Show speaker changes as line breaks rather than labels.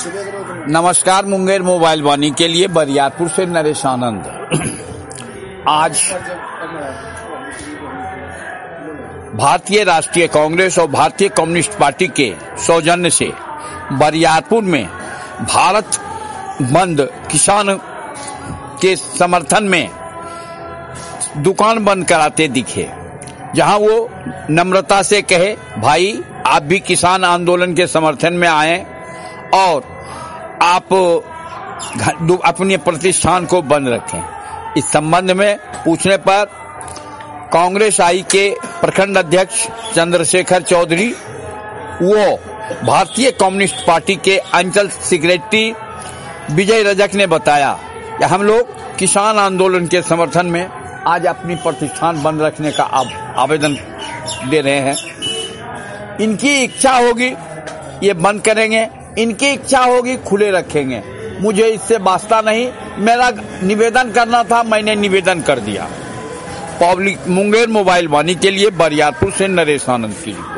नमस्कार। मुंगेर मोबाइल वाणी के लिए बरियारपुर से नरेश आनंद। आज भारतीय राष्ट्रीय कांग्रेस और भारतीय कम्युनिस्ट पार्टी के सौजन्य से बरियारपुर में भारत बंद किसान के समर्थन में दुकान बंद कराते दिखे, जहां वो नम्रता से कहे, भाई आप भी किसान आंदोलन के समर्थन में आए और आप अपने प्रतिष्ठान को बंद रखें। इस संबंध में पूछने पर कांग्रेस आई के प्रखंड अध्यक्ष चंद्रशेखर चौधरी वो भारतीय कम्युनिस्ट पार्टी के अंचल सेक्रेटरी विजय रजक ने बताया कि हम लोग किसान आंदोलन के समर्थन में आज अपनी प्रतिष्ठान बंद रखने का आवेदन दे रहे हैं। इनकी इच्छा होगी ये बंद करेंगे, इनकी इच्छा होगी खुले रखेंगे। मुझे इससे वास्ता नहीं, मेरा निवेदन करना था, मैंने निवेदन कर दिया। पब्लिक मुंगेर मोबाइल वाणी के लिए बरियारपुर से नरेश आनंद की।